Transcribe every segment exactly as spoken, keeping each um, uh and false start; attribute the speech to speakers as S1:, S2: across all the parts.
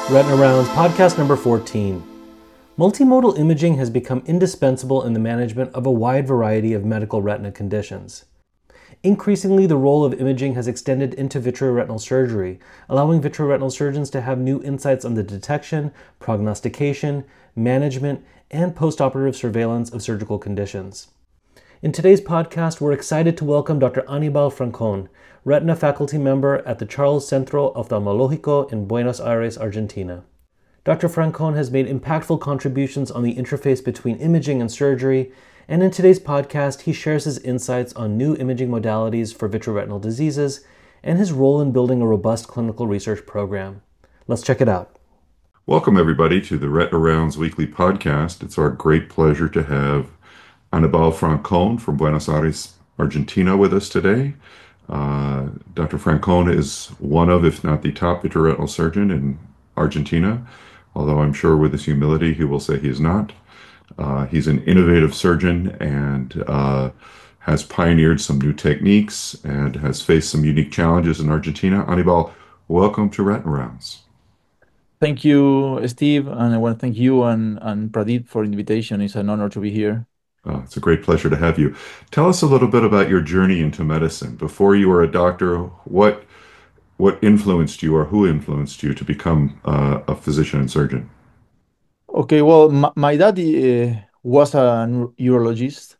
S1: Retina Rounds, podcast number fourteen. Multimodal imaging has become indispensable in the management of a wide variety of medical retina conditions. Increasingly, the role of imaging has extended into vitreoretinal surgery, allowing vitreoretinal surgeons to have new insights on the detection, prognostication, management, and postoperative surveillance of surgical conditions. In today's podcast, we're excited to welcome Doctor Anibal Francon, retina faculty member at the Charles Centro Oftalmológico in Buenos Aires, Argentina. Doctor Francon has made impactful contributions on the interface between imaging and surgery, and in today's podcast, he shares his insights on new imaging modalities for vitreoretinal diseases and his role in building a robust clinical research program. Let's check it out.
S2: Welcome, everybody, to the Retina Rounds weekly podcast. It's our great pleasure to have Anibal Francon from Buenos Aires, Argentina, with us today. Uh, Doctor Francon is one of, if not the top vitreoretinal surgeon in Argentina, although I'm sure with his humility he will say he is not. Uh, he's an innovative surgeon and uh, has pioneered some new techniques and has faced some unique challenges in Argentina. Anibal, welcome to Retina Rounds.
S3: Thank you, Steve, and I want to thank you and, and Pradeep for the invitation. It's an honor to be here.
S2: Uh, it's a great pleasure to have you. Tell us a little bit about your journey into medicine. Before you were a doctor, what what influenced you or who influenced you to become uh, a physician and surgeon?
S3: Okay, well, my, my daddy uh, was a neu- urologist.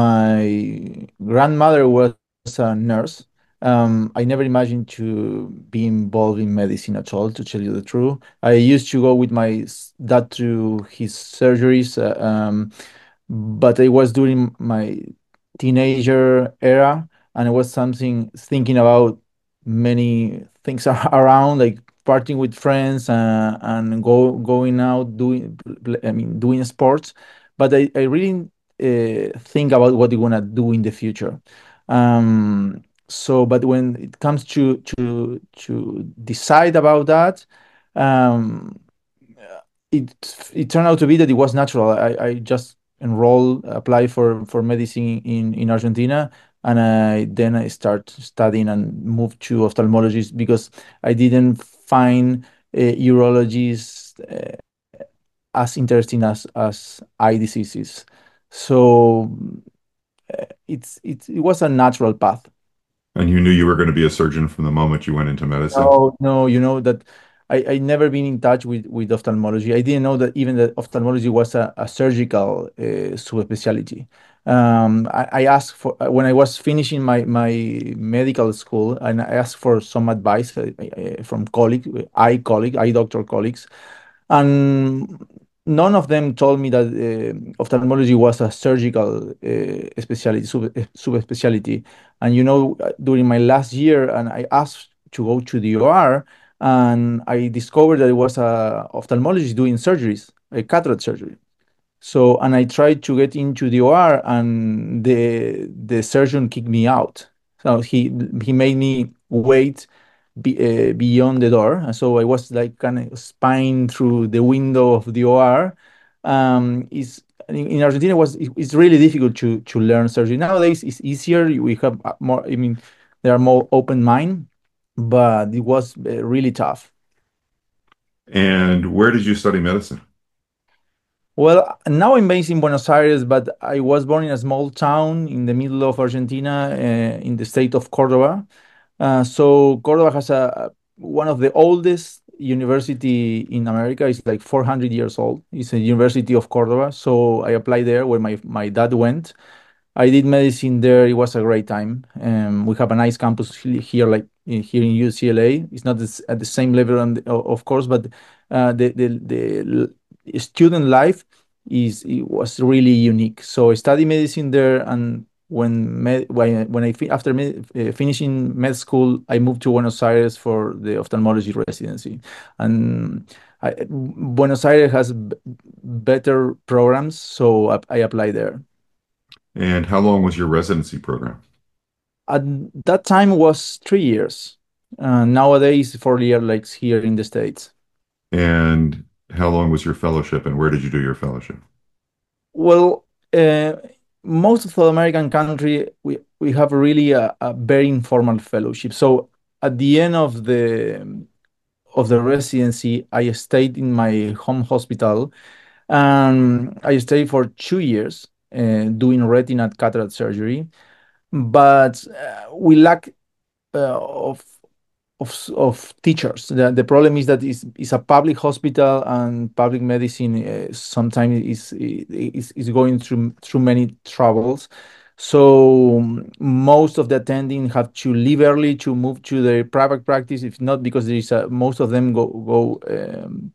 S3: My grandmother was a nurse. Um, I never imagined to be involved in medicine at all, to tell you the truth. I used to go with my s- dad to his surgeries, uh, um, but it was during my teenager era, and it was something thinking about many things ar- around, like partying with friends uh, and go going out doing pl- I mean doing sports. But I, I really uh, think about what you want to do in the future. Um, so, but when it comes to to to decide about that, um, it it turned out to be that it was natural. I, I just enrolled, apply for for medicine in in Argentina, and I then I start studying and moved to ophthalmology because I didn't find uh, urologists uh, as interesting as as eye diseases. So uh, it's it's it was a natural path.
S2: And you knew you were going to be a surgeon from the moment you went into medicine?
S3: No, no, you know that I, I never been in touch with, with ophthalmology. I didn't know that even that ophthalmology was a, a surgical uh, subspecialty. Um, I, I asked for uh, when I was finishing my, my medical school, and I asked for some advice uh, uh, from colleague, eye colleague, eye doctor colleagues, and none of them told me that uh, ophthalmology was a surgical uh, specialty, sub, subspecialty. And you know, uh, during my last year, and I asked to go to the O R, and I discovered that it was a ophthalmologist doing surgeries, a cataract surgery. So, and I tried to get into the O R, and the the surgeon kicked me out. So he he made me wait be, uh, beyond the door, and so I was like kind of spying through the window of the O R. Um, is in, in Argentina it was it- it's really difficult to to learn surgery. Nowadays it's easier. We have uh, more. I mean, they are more open mind, but it was uh, really tough.
S2: And where did you study medicine?
S3: Well, now I'm based in Buenos Aires, but I was born in a small town in the middle of Argentina, uh, in the state of Cordoba. Uh, so Cordoba has a one of the oldest university in America. It's like four hundred years old. It's a University of Cordoba. So I applied there where my, my dad went. I did medicine there. It was a great time. Um, we have a nice campus he- here, like in- here in U C L A. It's not this, at the same level, on the, o- of course, but uh, the, the the l- student life is it was really unique. So I studied medicine there, and when med, when I, when I fi- after med, uh, finishing med school, I moved to Buenos Aires for the ophthalmology residency, and I, Buenos Aires has b- better programs, so I, I applied there.
S2: And how long was your residency program?
S3: At that time was three years. Uh, nowadays, four years, like here in the States.
S2: And how long was your fellowship, and where did you do your fellowship?
S3: Well, uh, most of the American country, we, we have really a, a very informal fellowship. So at the end of the of the residency, I stayed in my home hospital, and I stayed for two years uh, doing retina cataract surgery. But uh, we lack uh, of of s- of teachers. The, the problem is that it's, it's a public hospital, and public medicine uh, sometimes is, is is going through through many troubles. So um, most of the attending have to leave early to move to their private practice. If not, because there is a, most of them go go um,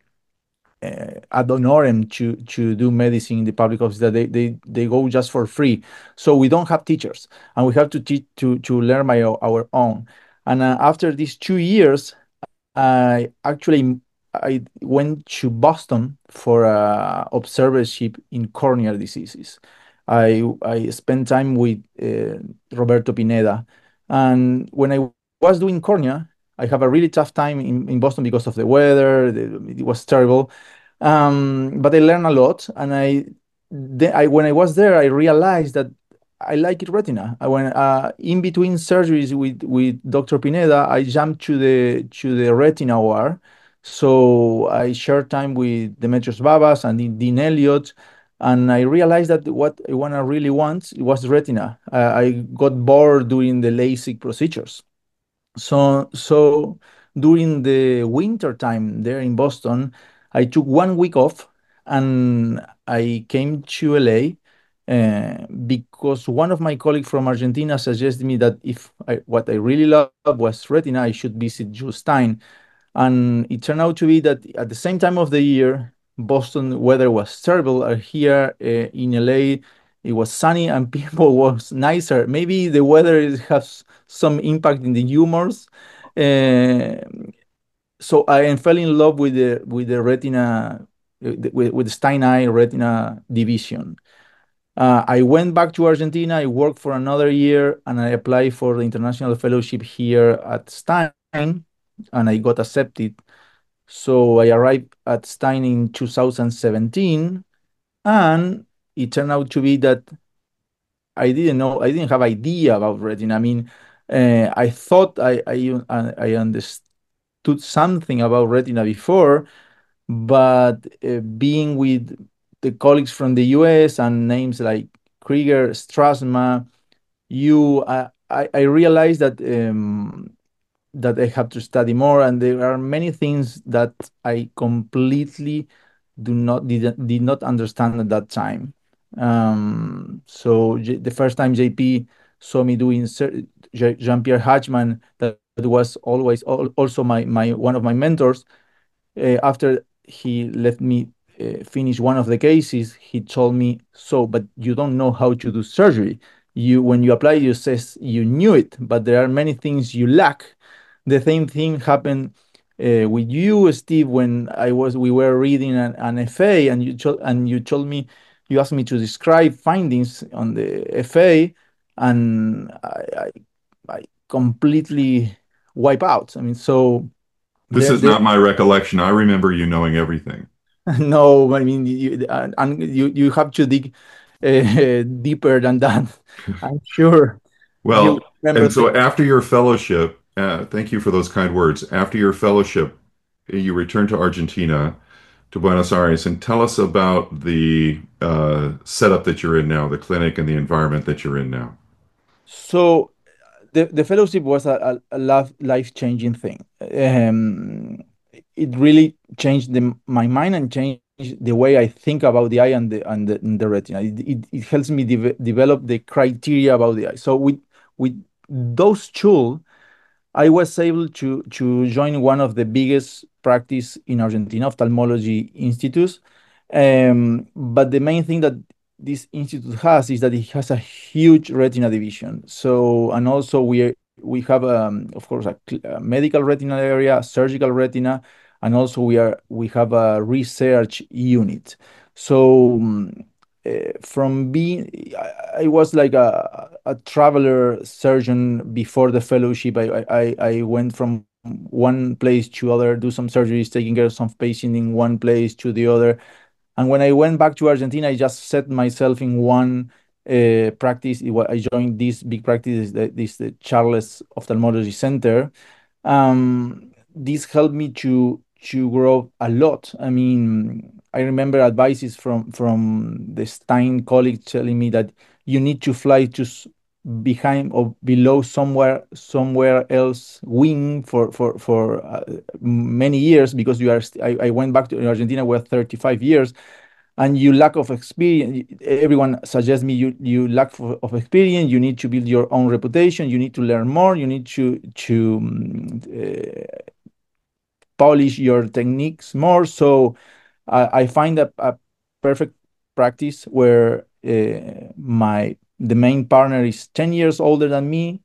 S3: uh, ad honorem to to do medicine in the public hospital. They, they they go just for free. So we don't have teachers, and we have to teach to to learn by our, our own. And uh, after these two years, I actually I went to Boston for a observership in corneal diseases. I I spent time with uh, Roberto Pineda, and when I was doing cornea, I have a really tough time in, in Boston because of the weather. The- it was terrible, um, but I learned a lot. And I, the, I when I was there, I realized that I like it retina. I went uh, in between surgeries with with Doctor Pineda. I jumped to the to the retina ward, so I shared time with Demetrios Babas and Dean Dean Elliott, and I realized that what I wanna really want was retina. Uh, I got bored doing the LASIK procedures. So so during the winter time there in Boston, I took one week off, and I came to L A uh, because one of my colleagues from Argentina suggested me that if I, what I really love was retina, I should visit Jules Stein. And it turned out to be that at the same time of the year, Boston weather was terrible. Uh, here uh, in L A, it was sunny and people was nicer. Maybe the weather is, has some impact in the humors. Uh, so I fell in love with the with the retina, uh, the- with, with the Stein Eye Retina division. Uh, I went back to Argentina. I worked for another year, and I applied for the international fellowship here at Stein, and I got accepted. So I arrived at Stein in two thousand seventeen, and it turned out to be that I didn't know, I didn't have idea about retina. I mean, uh, I thought I I, uh, I understood something about retina before, but uh, being with the colleagues from the U S and names like Krieger, Strasma, you, uh, I I realized that um, that I have to study more, and there are many things that I completely do not did, did not understand at that time. Um, so J- the first time J P saw me doing cer- J- Jean-Pierre Hatchman, that, that was always al- also my my one of my mentors. Uh, after he let me uh, finish one of the cases, he told me, "So, but you don't know how to do surgery. You, when you apply, you says you knew it, but there are many things you lack." The same thing happened uh, with you, Steve, when I was we were reading an, an F A, and you told and you told me, you asked me to describe findings on the F A, and I, I, I completely wipe out. I mean, so
S2: This
S3: there,
S2: is
S3: there
S2: not my recollection. I remember you knowing everything.
S3: no, I mean you, uh, and you you have to dig uh, deeper than that. I'm sure you
S2: Well,
S3: remember
S2: and
S3: things.
S2: so after your fellowship, uh, thank you for those kind words. After your fellowship, you returned to Argentina, to Buenos Aires, and tell us about the uh, setup that you're in now, the clinic and the environment that you're in now.
S3: So the, the fellowship was a, a, a life changing thing. Um, it really changed the, my mind and changed the way I think about the eye and the and the, and the retina. It, it, it helps me de develop the criteria about the eye. So with with those tools, I was able to to join one of the biggest practice in Argentina, ophthalmology institutes. Um, but the main thing that this institute has is that it has a huge retina division. So, and also we we have, um, of course, a, cl- a medical retina area, surgical retina, and also we are we have a research unit. So. um, uh, from being I, I was like a, a traveler surgeon before the fellowship. I, I I went from one place to other, do some surgeries, taking care of some patient in one place to the other. And when I went back to Argentina, I just set myself in one uh, practice. It wa- I joined this big practice, the- this the Charles Ophthalmology Center. Um, this helped me to to grow a lot. I mean, I remember advices from from the Stein colleague telling me that you need to fly to s- behind or below somewhere somewhere else wing for for for uh, many years, because you are st- I, I went back to Argentina with thirty-five years, and you lack of experience. Everyone suggests me you you lack of, of experience. You need to build your own reputation. You need to learn more. You need to to um, uh, polish your techniques more. So I, I find a, a perfect practice where uh, my the main partner is ten years older than me,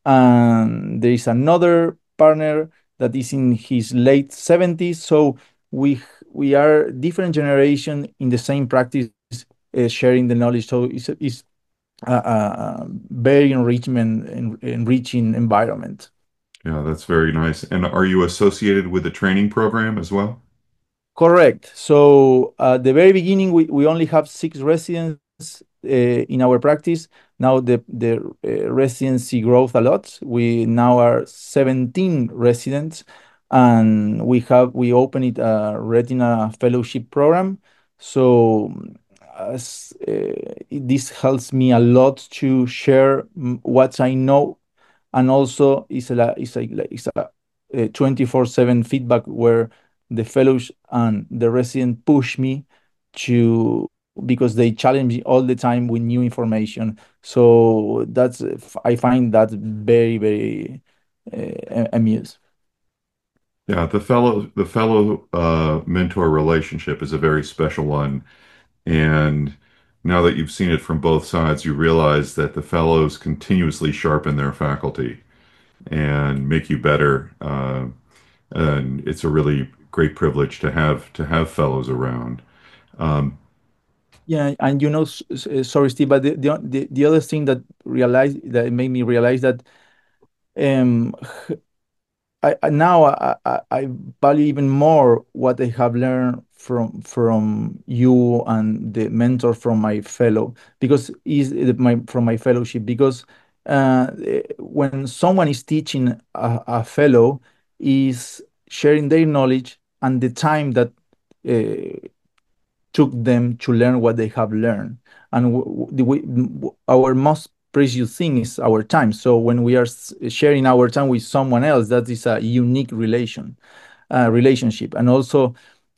S3: and there is another partner that is in his late seventies. So we we are different generation in the same practice, uh, sharing the knowledge. So it's a- it's a, a very enrichment en- enriching environment.
S2: Yeah, that's very nice. And are you associated with the training program as well?
S3: Correct. So at the very beginning, we, we only have six residents uh, in our practice. Now the the uh, residency grows a lot. We now are seventeen residents, and we have we open it a retina fellowship program. So as uh, this helps me a lot to share mm, what I know, and also it's a it's a it's a twenty-four seven feedback where the fellows and the resident push me to, because they challenge me all the time with new information. So that's I find that very very uh, amused.
S2: Yeah, the fellow the fellow uh, mentor relationship is a very special one. And now that you've seen it from both sides, you realize that the fellows continuously sharpen their faculty and make you better. Uh, and it's a really great privilege to have to have fellows around. Um,
S3: Yeah, and you know, s- s- uh, sorry, Steve, but the, the the the other thing that realized that made me realize that um I, I now I, I, I value even more what I have learned from from you and the mentor from my fellow, because is my from my fellowship, because uh, eh, when someone is teaching a, a fellow, is sharing their knowledge and the time that uh, took them to learn what they have learned. And w- w- the, we, w- our most precious thing is our time. So when we are s- sharing our time with someone else, that is a unique relation, uh, relationship. And also,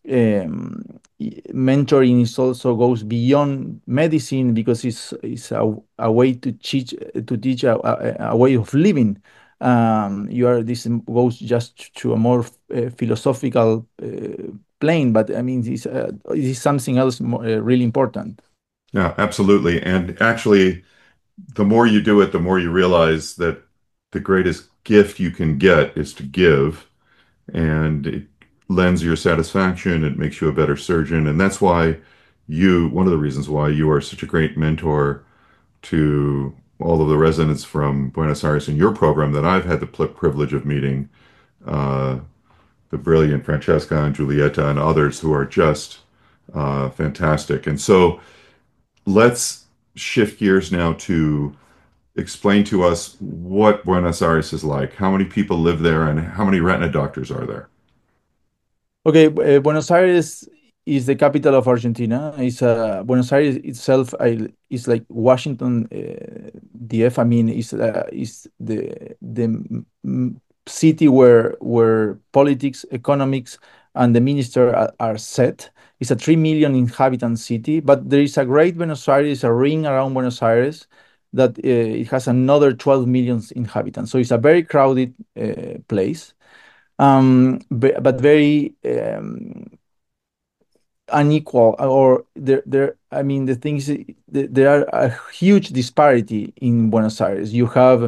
S3: um, y- mentoring is also goes beyond medicine, because it's it's a, a way to teach to teach a, a, a way of living. Um, you are this goes just to a more uh, philosophical uh, plane, but I mean, this uh, this is something else more, uh, really important.
S2: yeah, absolutely. And actually, the more you do it, the more you realize that the greatest gift you can get is to give, and it lends your satisfaction. It makes you a better surgeon, and that's why you, one of the reasons why you are such a great mentor to all of the residents from Buenos Aires in your program that I've had the pl- privilege of meeting, uh, the brilliant Francesca and Julieta and others who are just uh, fantastic. And so let's shift gears now to explain to us what Buenos Aires is like. How many people live there, and how many retina doctors are there?
S3: Okay, uh, Buenos Aires is the capital of Argentina. It's uh, Buenos Aires itself I, is like Washington uh, D F. I mean, it's uh, is the the m- m- city where where politics, economics, and the minister are, are set. It's a three million inhabitant city, but there is a great Buenos Aires, a ring around Buenos Aires, that uh, it has another twelve million inhabitants. So it's a very crowded uh, place, um, but, but very um, unequal, or there there I mean, the things, there are a huge disparity in Buenos Aires. You have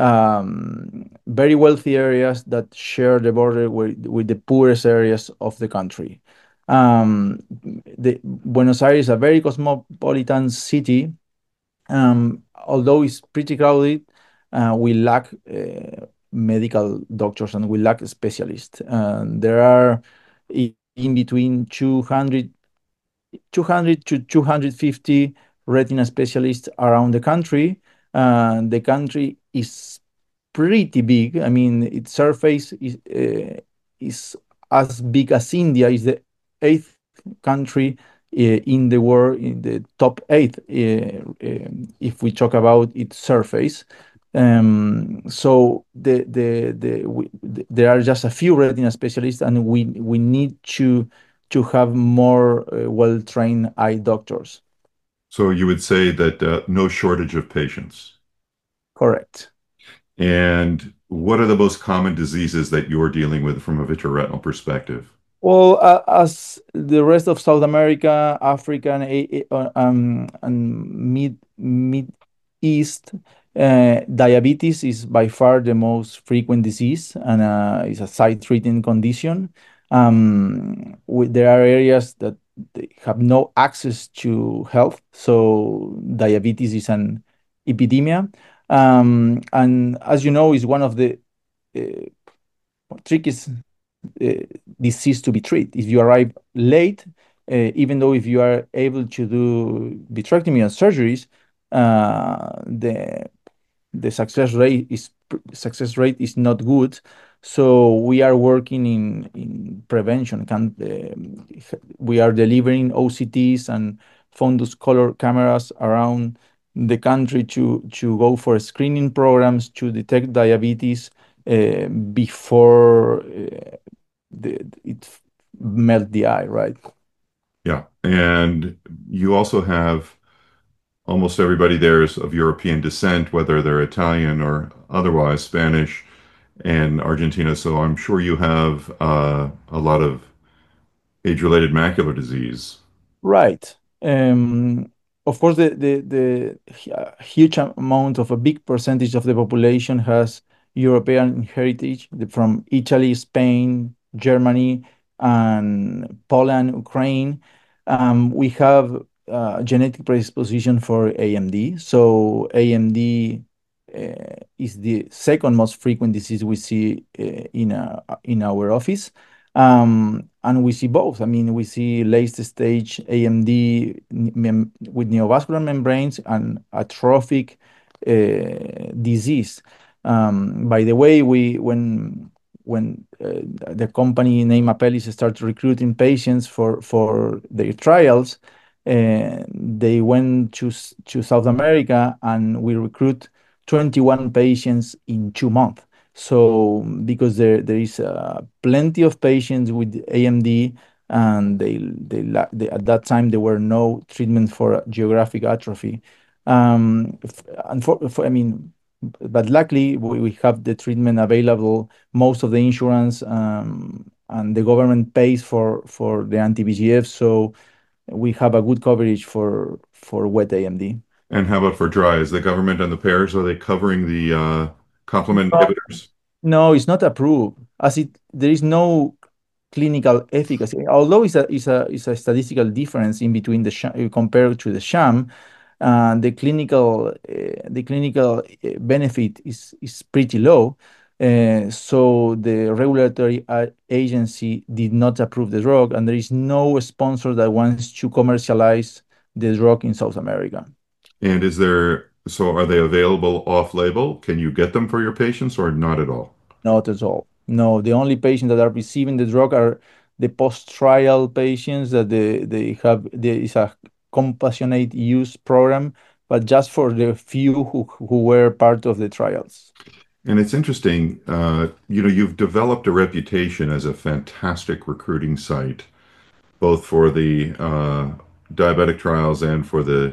S3: um, very wealthy areas that share the border with, with the poorest areas of the country. Um, the Buenos Aires is a very cosmopolitan city. Um, although it's pretty crowded, uh, we lack uh, medical doctors, and we lack specialists. And there are i- in between two hundred, two hundred to two hundred fifty retina specialists around the country. Uh, the country is pretty big. I mean, its surface is uh, is as big as India. Is the eighth country uh, in the world, in the top eight, uh, um, if we talk about its surface. Um, so the the the we, th- there are just a few retina specialists, and we we need to to have more uh, well-trained eye doctors.
S2: So you would say that uh, no shortage of patients.
S3: Correct.
S2: And what are the most common diseases that you're dealing with from a vitreoretinal perspective?
S3: Well, uh, as the rest of South America, Africa, and, A- A- uh, um, and mid mid East, uh, diabetes is by far the most frequent disease, and uh, it's a sight-threatening condition. Um, we, there are areas that they have no access to health, so diabetes is an epidemic. Um, and as you know, is one of the uh, trickiest uh, disease to be treated. If you arrive late, uh, even though if you are able to do vitrectomy and surgeries, uh, the the success rate is success rate is not good. So we are working in in prevention. Can um, we are delivering O C Ts and fundus color cameras around the country to to go for screening programs to detect diabetes uh, before uh, the, it melt the eye, right?
S2: Yeah. And you also have almost everybody there is of European descent, whether they're Italian or otherwise Spanish and Argentina. So I'm sure you have uh, a lot of age-related macular disease.
S3: Right. Um, of course, the, the, the hu- uh, huge amount of a big percentage of the population has European heritage the- from Italy, Spain, Germany, and Poland, Ukraine. Um, we have uh, genetic predisposition for A M D. So A M D uh, is the second most frequent disease we see uh, in, a, in our office. Um, and we see both. I mean, we see late stage A M D mem- with neovascular membranes and atrophic uh, disease. Um, by the way, we when when uh, the company named Apellis started recruiting patients for for their trials, uh, they went to s- to South America, and we recruit twenty-one patients in two months. So because there there is uh, plenty of patients with A M D, and they, they la- they at that time there were no treatment for geographic atrophy. Um, f- and for, for I mean, but luckily we, we have the treatment available. Most of the insurance um, and the government pays for for the anti-V E G F, so we have a good coverage for for wet A M D.
S2: And how about for dry? Is the government and the payers, are they covering the uh, complement
S3: No,
S2: inhibitors?
S3: no, it's not approved, as it there is no clinical efficacy. Although it's a it's a it's a statistical difference in between the sham, compared to the sham, uh, the clinical uh, the clinical uh, benefit is is pretty low. Uh, so the regulatory uh, agency did not approve the drug, and there is no sponsor that wants to commercialize the drug in South America.
S2: And is there, so are they available off-label? Can you get them for your patients or not at all?
S3: Not at all. No, the only patients that are receiving the drug are the post-trial patients that they, they have. There is a compassionate use program, but just for the few who, who were part of the trials.
S2: And it's interesting, uh, you know, you've developed a reputation as a fantastic recruiting site, both for the uh, diabetic trials and for the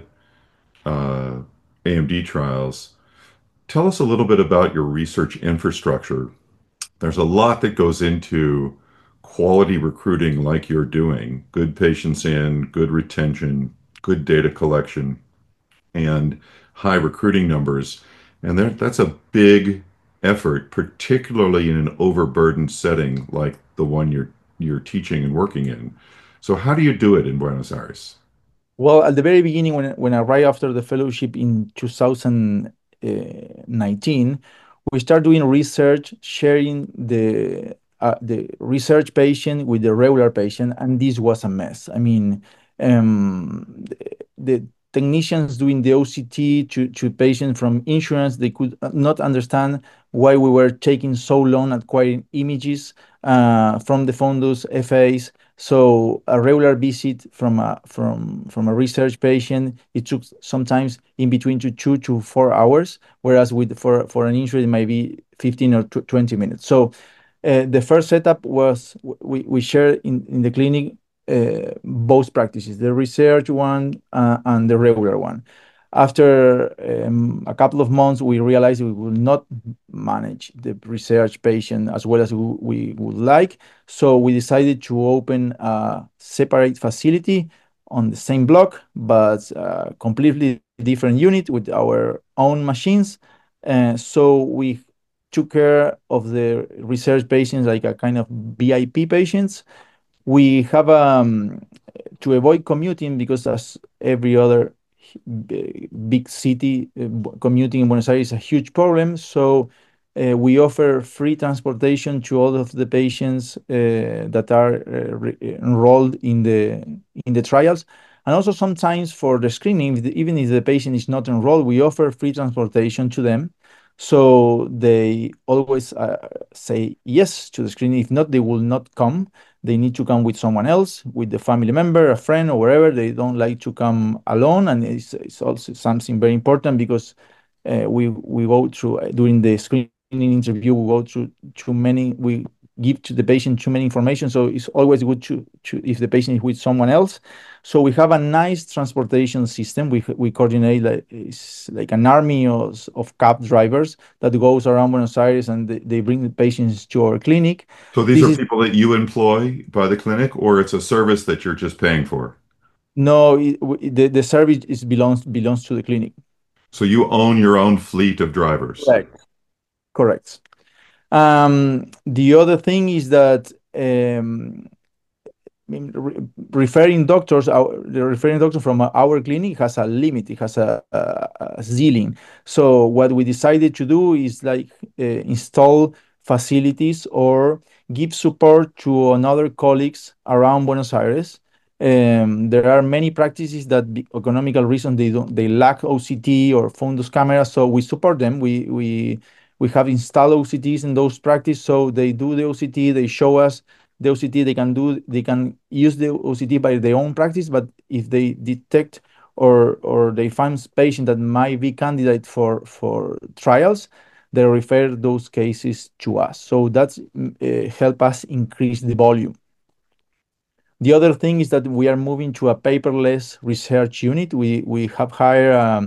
S2: uh, A M D trials. Tell us a little bit about your research infrastructure. There's a lot that goes into quality recruiting like you're doing, good patients in, good retention, good data collection, and high recruiting numbers. And there, that's a big effort, particularly in an overburdened setting like the one you're you're teaching and working in. So how do you do it in Buenos Aires?
S3: Well, at the very beginning, when when I right after the fellowship in two thousand nineteen, we start doing research, sharing the uh, the research patient with the regular patient, and this was a mess. I mean, um, the, the technicians doing the O C T to, to patients from insurance, they could not understand why we were taking so long acquiring images uh, from the fundus F As. So a regular visit from a from from a research patient, it took sometimes in between to two to four hours, whereas with for for an injury it might be fifteen or twenty minutes. So uh, the first setup was we we share in in the clinic uh, both practices, the research one uh, and the regular one. After um, a couple of months, we realized we would not manage the research patient as well as we, we would like. So we decided to open a separate facility on the same block, but a completely different unit with our own machines. Uh, so we took care of the research patients like a kind of V I P patients. We have um, to avoid commuting because as every other b- big city, uh, b- commuting in Buenos Aires is a huge problem. So uh, we offer free transportation to all of the patients uh, that are uh, re- enrolled in the in the trials. And also sometimes for the screening, if the- even if the patient is not enrolled, we offer free transportation to them. So they always uh, say yes to the screening. If not, they will not come. They need to come with someone else, with the family member, a friend, or wherever. They don't like to come alone, and it's, it's also something very important because uh, we we go through uh, during the screening interview. We go through too many. We give to the patient too many information, so it's always good to to if the patient is with someone else. So we have a nice transportation system. We we coordinate like it's like an army of, of cab drivers that goes around Buenos Aires and they, they bring the patients to our clinic.
S2: So these
S3: This
S2: are
S3: is
S2: people that you employ by the clinic, or it's a service that you're just paying for?
S3: No, it, w- the the service is belongs belongs to the clinic.
S2: So you own your own fleet of drivers.
S3: Correct. Correct. Um, the other thing is that um, I mean, re- referring doctors, our, the referring doctor from our clinic has a limit. It has a, a, a ceiling. So what we decided to do is like uh, install facilities or give support to another colleagues around Buenos Aires. Um, there are many practices that, be economical reasons, they don't they lack O C T or fundus cameras. So we support them. We we we have installed O C Ts in those practices, so they do the O C T. They show us the O C T. They can do they can use the O C T by their own practice, but if they detect or or they find patient that might be candidate for for trials, they refer those cases to us. So that's uh, help us increase the volume. The other thing is that we are moving to a paperless research unit. We we have hired um,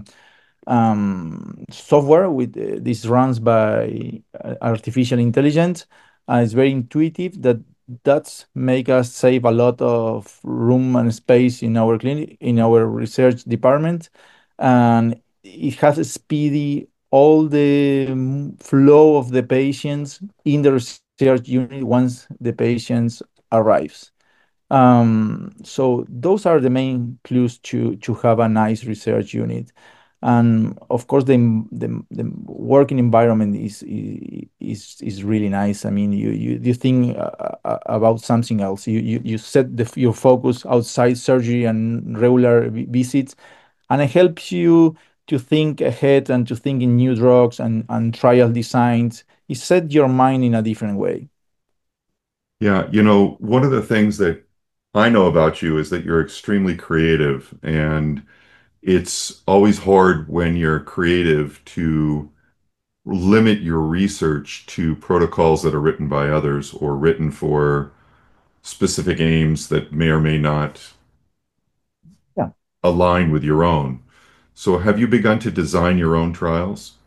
S3: um, software with uh, this runs by uh, artificial intelligence. Uh, it's very intuitive. That that's make us save a lot of room and space in our clinic, in our research department, and it has a speedy all the mm, flow of the patients in the research unit once the patients arrives. Um, so those are the main clues to to have a nice research unit. And of course, the the, the working environment is is is really nice. I mean, you you you think uh, uh, about something else. You you you set the, your focus outside surgery and regular vi- visits, and it helps you to think ahead and to think in new drugs and and trial designs. It set your mind in a different way.
S2: Yeah, you know, one of the things that I know about you is that you're extremely creative, and it's always hard when you're creative to limit your research to protocols that are written by others or written for specific aims that may or may not
S3: Yeah.
S2: align with your own. So have you begun to design your own trials?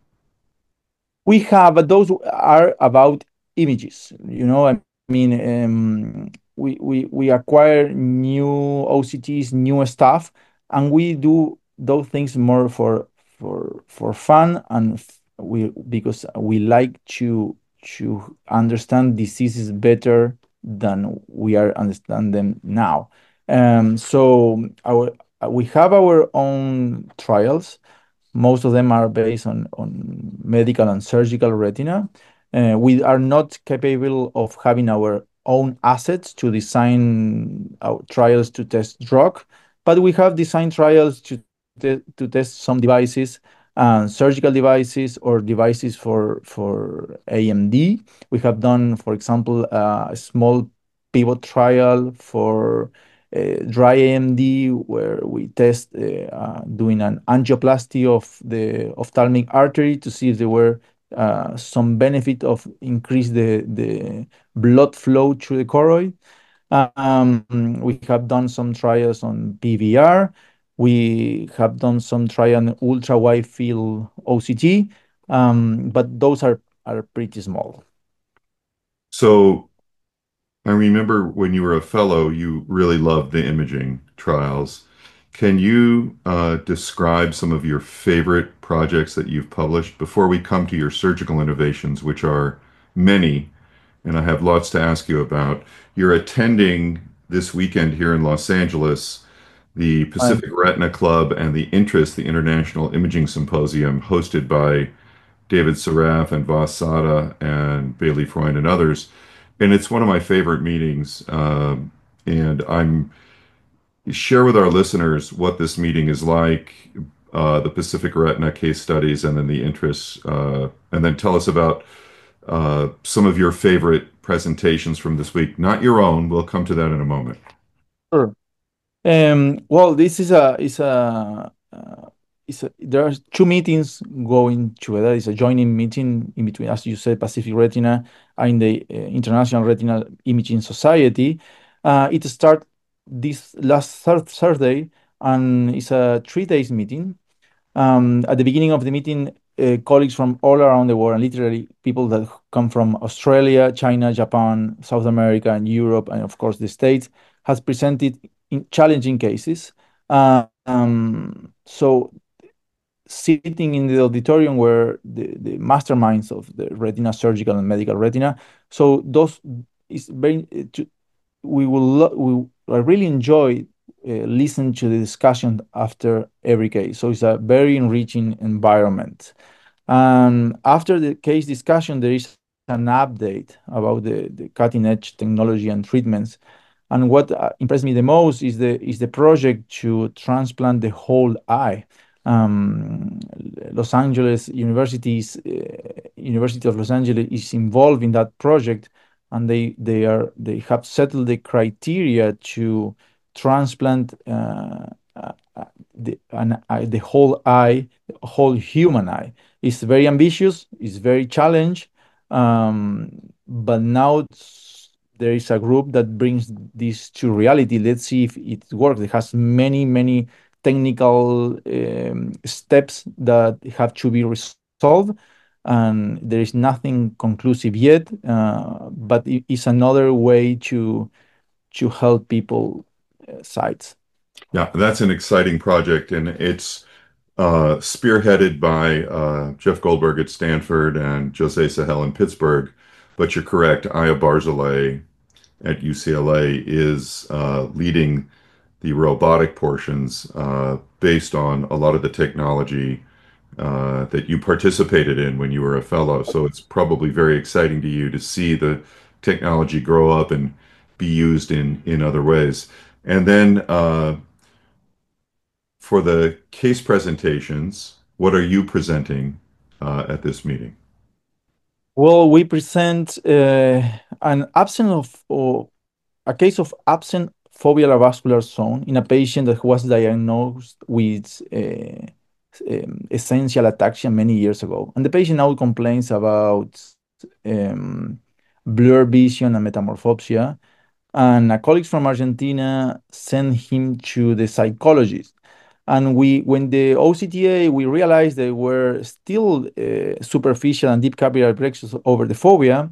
S3: We have, but those are about images. You know, I mean, um, we we we acquire new O C Ts, new stuff, and we do those things more for for for fun and f- we because we like to to understand diseases better than we are understand them now. Um, so our we have our own trials. Most of them are based on, on medical and surgical retina. Uh, we are not capable of having our own assets to design our trials to test drug, but we have designed trials to te to test some devices, uh, surgical devices or devices for for A M D. We have done, for example, uh, a small pivot trial for uh, dry A M D, where we test uh, uh, doing an angioplasty of the ophthalmic artery to see if there were uh, some benefit of increase the the blood flow through the choroid. Um, we have done some trials on P V R. We have done some trial on ultra wide field O C T, um, but those are are pretty small.
S2: So I remember when you were a fellow, you really loved the imaging trials. Can you uh, describe some of your favorite projects that you've published before we come to your surgical innovations, which are many, and I have lots to ask you about? You're attending this weekend here in Los Angeles the
S3: Right.
S2: Pacific Retina Club and the INTEREST, the International Imaging Symposium, hosted by David Saraf and Voss Sada and Bailey Freund and others. And it's one of my favorite meetings. Um, and I'm share with our listeners what this meeting is like, uh, the Pacific Retina case studies, and then the interests, uh, and then tell us about uh, some of your favorite presentations from this week. Not your own. We'll come to that in a moment.
S3: Sure. Um, well, this is a is a uh, is a, there are two meetings going together. It's a joining meeting in between, as you said, Pacific Retina and the uh, International Retinal Imaging Society. Uh, it started this last thir Thursday, and it's a three days meeting. Um, at the beginning of the meeting, uh, colleagues from all around the world, and literally people that come from Australia, China, Japan, South America, and Europe, and of course the States, has presented in challenging cases. Uh, um, so sitting in the auditorium were the, the masterminds of the retina surgical and medical retina. So those is very uh, we will we I really enjoy uh, listen to the discussion after every case. So it's a very enriching environment. And after the case discussion, there is an update about the, the cutting edge technology and treatments. And what uh, impressed me the most is the is the project to transplant the whole eye. Um, Los Angeles University's uh, University of Los Angeles is involved in that project, and they they are they have settled the criteria to transplant uh, uh, uh, the an, uh, the whole eye, the whole human eye. It's very ambitious. It's very challenge, um, but now it's, there is a group that brings this to reality. Let's see if it works. It has many many technical um, steps that have to be resolved, and there is nothing conclusive yet. Uh, but it is another way to to help people uh, sites.
S2: Yeah, that's an exciting project, and it's uh, spearheaded by uh, Jeff Goldberg at Stanford and Jose Sahel in Pittsburgh. But you're correct, Aya Barzilay at U C L A is uh, leading the robotic portions uh, based on a lot of the technology uh, that you participated in when you were a fellow. So it's probably very exciting to you to see the technology grow up and be used in in other ways. And then uh, for the case presentations, what are you presenting uh, at this meeting?
S3: Well, we present uh, an absence of or a case of absent foveal vascular zone in a patient that was diagnosed with uh, um, essential ataxia many years ago. And the patient now complains about um, blurred vision and metamorphopsia. And a colleague from Argentina sent him to the psychologist. And we, when the O C T A, we realized there were still uh, superficial and deep capillary plexus over the fovea,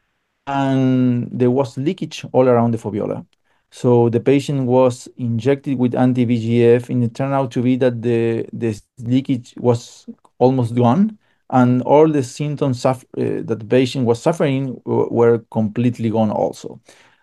S3: and there was leakage all around the foveola. So the patient was injected with anti-V G F, and it turned out to be that the, the leakage was almost gone, and all the symptoms uh, that the patient was suffering were completely gone also.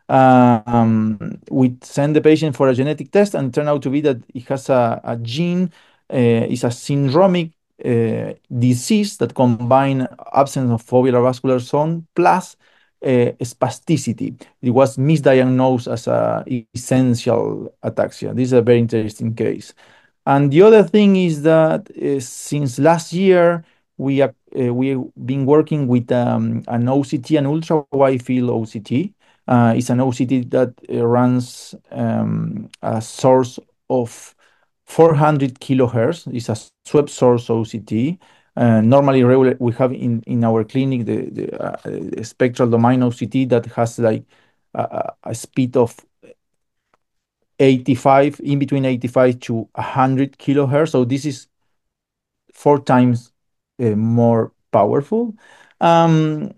S3: Um, we send the patient for a genetic test, and it turned out to be that it has a, a gene, uh, it's a syndromic uh, disease that combine absence of foveal vascular zone plus uh, spasticity. It was misdiagnosed as a essential ataxia. This is a very interesting case. And the other thing is that uh, since last year, we are uh, we've been working with um, an O C T, an ultra wide field O C T. Uh, it's an O C T that uh, runs um, a source of four hundred kilohertz. It's a swept source O C T. Uh, normally, regular, we have in, in our clinic the, the, uh, the spectral domain O C T that has like a, a a speed of eighty-five, in between eighty-five to one hundred kilohertz. So this is four times uh, more powerful. Um,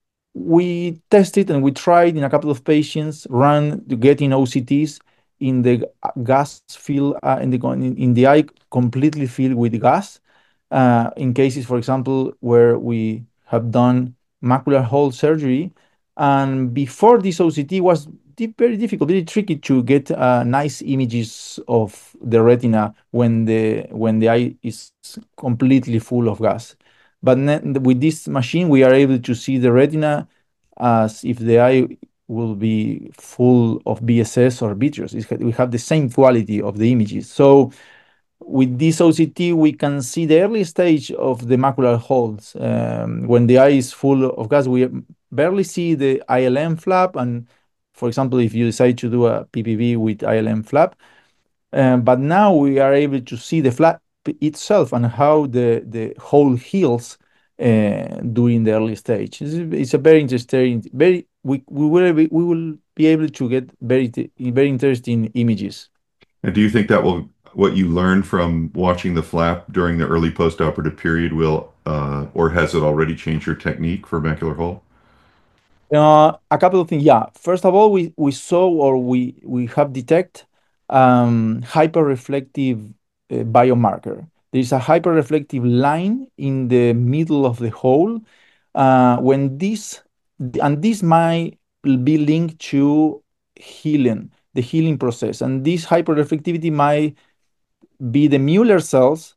S3: we tested and we tried in a couple of patients, run to getting O C Ts in the gas field, uh, in the in, in the eye completely filled with gas. Uh, in cases, for example, where we have done macular hole surgery, and before this O C T was di- very difficult, very tricky to get uh, nice images of the retina when the when the eye is completely full of gas. But with this machine, we are able to see the retina as if the eye will be full of B S S or vitreous. We have the same quality of the images. So with this O C T, we can see the early stage of the macular holes. Um, when the eye is full of gas, we barely see the I L M flap. And for example, if you decide to do a P P V with I L M flap, um, but now we are able to see the flap itself and how the, the hole heals uh, during the early stage. It's, it's a very interesting, very we, we will be, we will be able to get very very interesting images.
S2: And do you think that will, what you learned from watching the flap during the early postoperative period will, uh, or has it already changed your technique for macular hole?
S3: Uh, a couple of things. Yeah. First of all, we, we saw or we, we have detect um, hyperreflective uh, biomarker. There's a hyperreflective line in the middle of the hole. Uh, when this, and this might be linked to healing, the healing process. And this hyperreflectivity might be the Mueller cells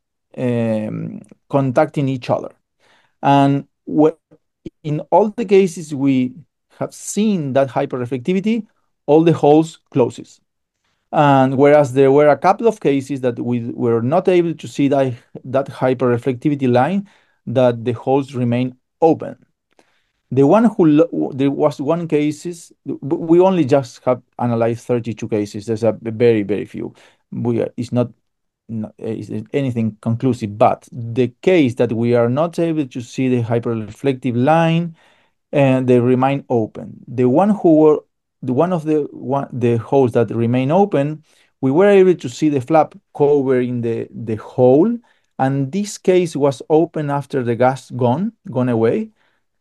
S3: um, contacting each other. And wh- in all the cases we have seen that hyperreflectivity, all the holes closes. And whereas there were a couple of cases that we were not able to see that, that hyperreflectivity line, that the holes remain open. The one who there was one cases, we only just have analyzed thirty-two cases. There's a very, very few. We are, it's not is anything conclusive, but the case that we are not able to see the hyperreflective line and they remain open. The one who were the one of the one the holes that remain open, we were able to see the flap covering the the hole, and this case was open after the gas gone gone away.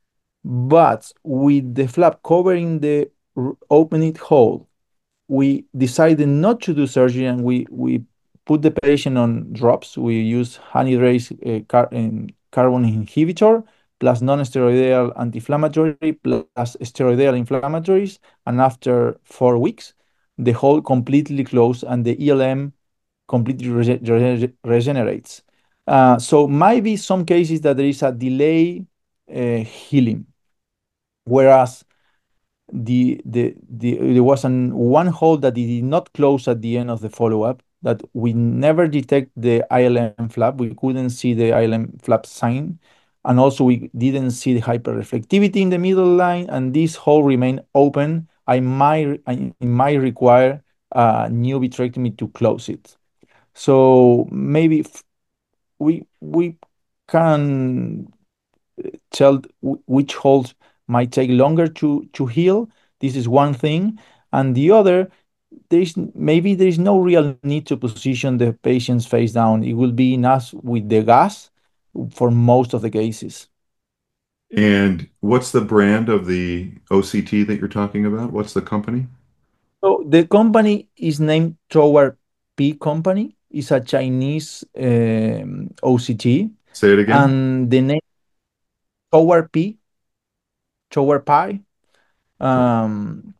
S3: But with the flap covering the opened hole, we decided not to do surgery and we we put the patient on drops. We use anhydrase uh, car um, carbon inhibitor plus non-steroidal anti-inflammatory plus steroidal inflammatories, and after four weeks, the hole completely closed and the E L M completely rege rege regenerates. Uh, so might be some cases that there is a delay uh, healing, whereas the the, the there was an one hole that did not close at the end of the follow-up, that we never detect the I L M flap. We couldn't see the I L M flap sign, and also we didn't see the hyperreflectivity in the middle line, and this hole remained open. I might I might require a new vitrectomy to close it. So maybe we we can tell which holes might take longer to to heal. This is one thing, and the other, there's maybe there is no real need to position the patient's face down. It will be enough with the gas for most of the cases.
S2: And what's the brand of the O C T that you're talking about? What's the company?
S3: So the company is named Tower P Company. It's a Chinese um, O C T,
S2: Say it again.
S3: and the name Tower P, Tower Pi. Um,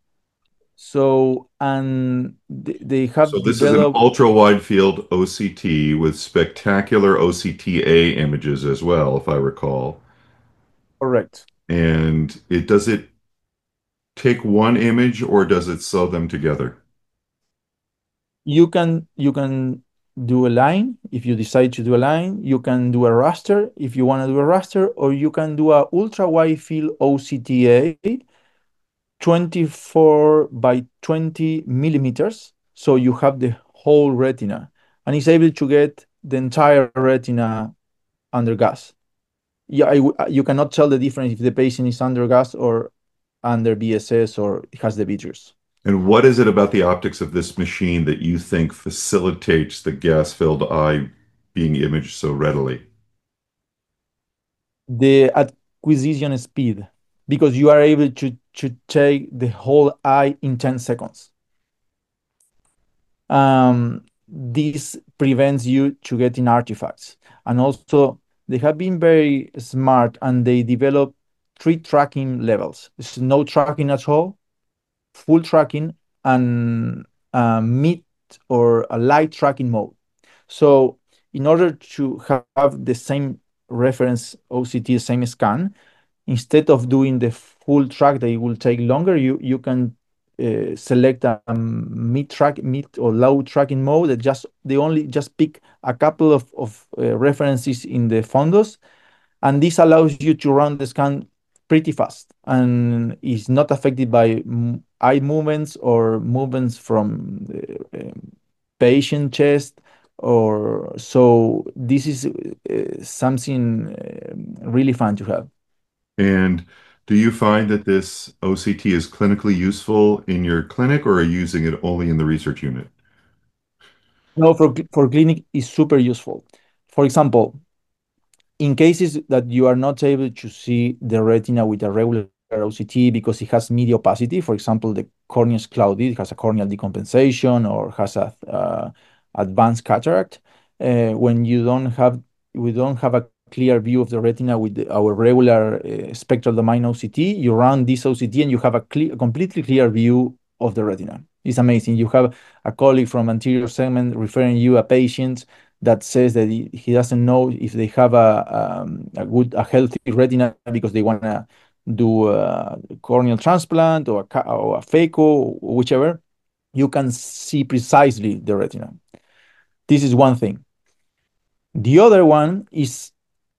S3: So, and th- they
S2: So
S3: have
S2: this is an
S3: developed,
S2: ultra wide field O C T with spectacular O C T A images as well, if I recall.
S3: correct.
S2: And it does it take one image or does it sew them together?
S3: You can you can do a line. If you decide to do a line, you can do a raster if you want to do a raster, or you can do a ultra wide field O C T A, twenty-four by twenty millimeters. So you have the whole retina, and it's able to get the entire retina under gas. Yeah, I w- you cannot tell the difference if the patient is under gas or under B S S or has the vitreous.
S2: And what is it about the optics of this machine that you think facilitates the gas-filled eye being imaged so readily?
S3: The acquisition speed, because you are able to, to take the whole eye in ten seconds. Um, this prevents you to getting artifacts. And also, they have been very smart and they develop three tracking levels. There's no tracking at all, full tracking, and uh, mid or a light tracking mode. So in order to have the same reference O C T, same scan, instead of doing the full track that it will take longer, you you can uh, select a mid track, mid or low tracking mode that just they only just pick a couple of, of uh, references in the fondos, and this allows you to run the scan pretty fast and is not affected by m- eye movements or movements from the um, patient chest. Or so this is uh, something uh, really fun to have.
S2: And do you find that this O C T is clinically useful in your clinic, or are you using it only in the research unit?
S3: No, for cl- for clinic is super useful. For example, in cases that you are not able to see the retina with a regular O C T because it has midi opacity, for example, the cornea is cloudy, it has a corneal decompensation or has a uh, advanced cataract. Uh, when you don't have, we don't have a clear view of the retina with the, our regular uh, spectral domain O C T, you run this O C T and you have a, cle- a completely clear view of the retina. It's amazing. You have a colleague from anterior segment referring you a patient that says that he, he doesn't know if they have a, um, a good, a healthy retina because they want to do a corneal transplant or a, ca- or a phaco, or whichever. You can see precisely the retina. This is one thing. The other one is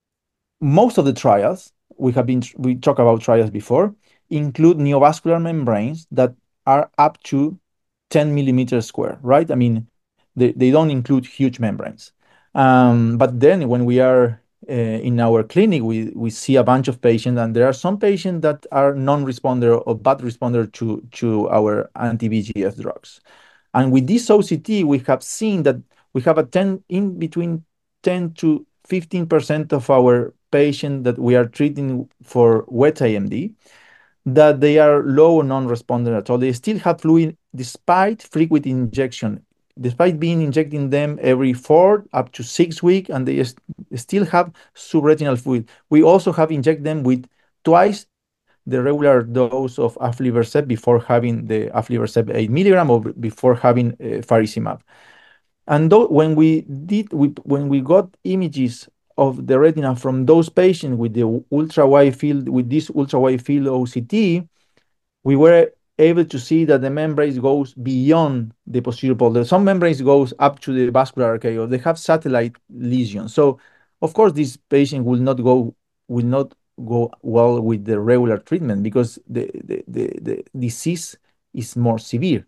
S3: most of the trials we have been we talked about trials before include neovascular membranes that are up to ten millimeters square, right? I mean, they, they don't include huge membranes. Um, but then when we are uh, in our clinic, we, we see a bunch of patients, and there are some patients that are non-responder or bad responder to, to our anti-V G F drugs. And with this O C T, we have seen that we have a ten in between ten to fifteen percent of our patients that we are treating for wet A M D that they are low or non-responder at all. They still have fluid despite frequent injection, despite being injecting them every four up to six weeks, and they st- still have subretinal fluid. We also have injected them with twice the regular dose of aflibercept before having the aflibercept eight milligram or b- before having uh, faricimab. And though when we did, we, when we got images of the retina from those patients with the ultra wide field, with this ultra wide field O C T, we were able to see that the membrane goes beyond the posterior border. Some membranes goes up to the vascular artery, or they have satellite lesions. So, of course, this patient will not go will not go well with the regular treatment because the the, the, the disease is more severe.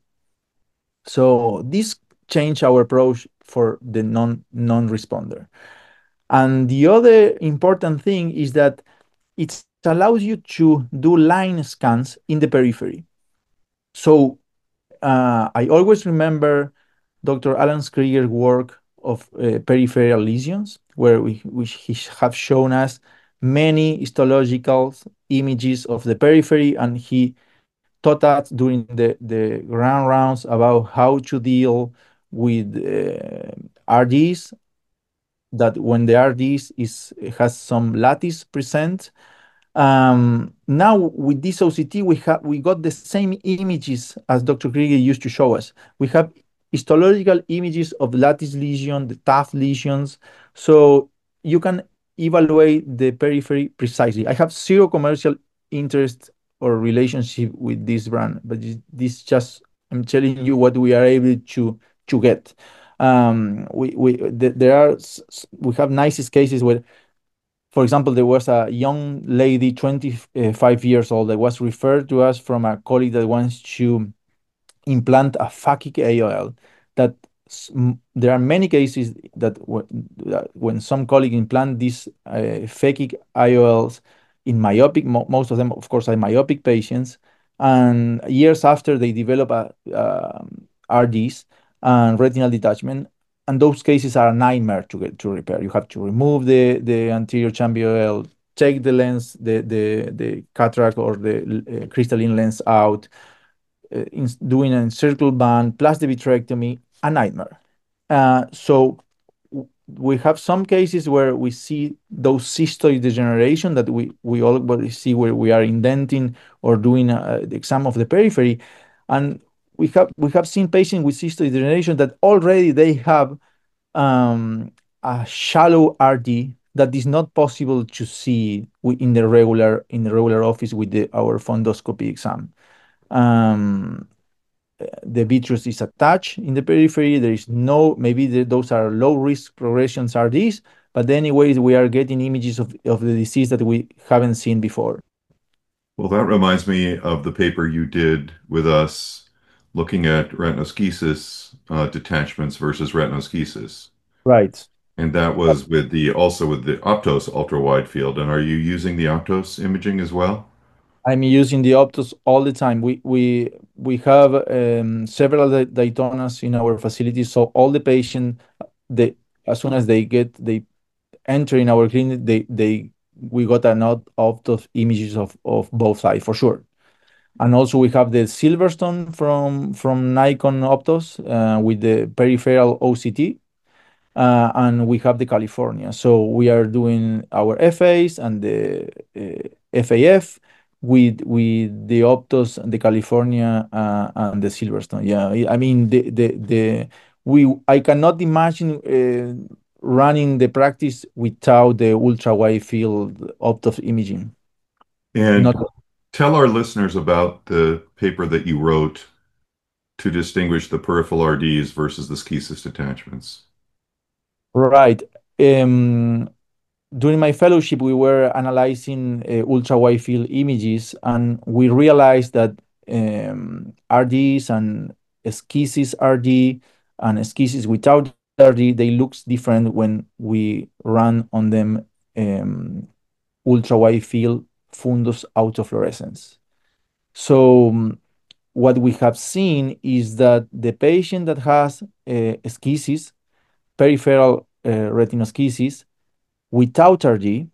S3: So this changed our approach for the non non-responder. And the other important thing is that it allows you to do line scans in the periphery. So uh, I always remember Doctor Alan Krieger's work of uh, peripheral lesions, where we, which he have shown us many histological images of the periphery, and he taught us during the, the ground rounds about how to deal with uh, R Ds, that when the R Ds is has some lattice present. Um, now with this O C T, we have we got the same images as Doctor Krieger used to show us. We have histological images of lattice lesion, the tough lesions, so you can evaluate the periphery precisely. I have zero commercial interest or relationship with this brand, but this just I'm telling you what we are able to to get. Um, we we th- there are s- s- we have nice cases where, for example, there was a young lady, twenty-five years old, that was referred to us from a colleague that wants to implant a phakic A O L. That s- m- there are many cases that, w- that when some colleagues implant these uh, phakic I O Ls in myopic, mo most of them, of course, are myopic patients, and years after they develop a, um, R Ds and retinal detachment, and those cases are a nightmare to get to repair. You have to remove the the anterior chambiole, take the lens, the the the cataract or the uh, crystalline lens out, uh, in, doing an encircle band plus the vitrectomy, a nightmare. Uh, so w- we have some cases where we see those cystoid degeneration that we we always see where we are indenting or doing uh, the exam of the periphery, and we have we have seen patients with cystoid degeneration that already they have um, a shallow R D that is not possible to see wi- in the regular in the regular office with the, our fundoscopy exam. Um, the vitreous is attached in the periphery. There is no, maybe the, those are low risk progressions are these, but anyways, we are getting images of, of the disease that we haven't seen before.
S2: Well, that reminds me of the paper you did with us looking at retinoschisis uh, detachments versus retinoschisis.
S3: Right.
S2: And that was with the also with the Optos ultra wide field. And are you using the Optos imaging as well?
S3: I'm using the Optos all the time. We we we have um, several Day- Daytonas in our facility, so all the patient, they as soon as they get they enter in our clinic, they they we got a lot of those images of of both sides for sure. And also we have the Silverstone from from Nikon Optos uh, with the peripheral O C T, uh, and we have the California. So we are doing our F As and the uh, F A F with with the Optos, the California, uh, and the Silverstone. Yeah, I I mean the the the we I cannot imagine uh, running the practice without the ultra wide field Optos imaging.
S2: And
S3: Not
S2: tell our listeners about the paper that you wrote to distinguish the peripheral R Ds versus the schisis detachments.
S3: right. Um, During my fellowship, we were analyzing uh, ultra wide field images, and we realized that um, R Ds and esquisses R D and esquisses without R D, they looks different when we run on them um, ultra wide field fundus autofluorescence. So um, what we have seen is that the patient that has uh, esquisses, peripheral uh, retinoschisis without R D,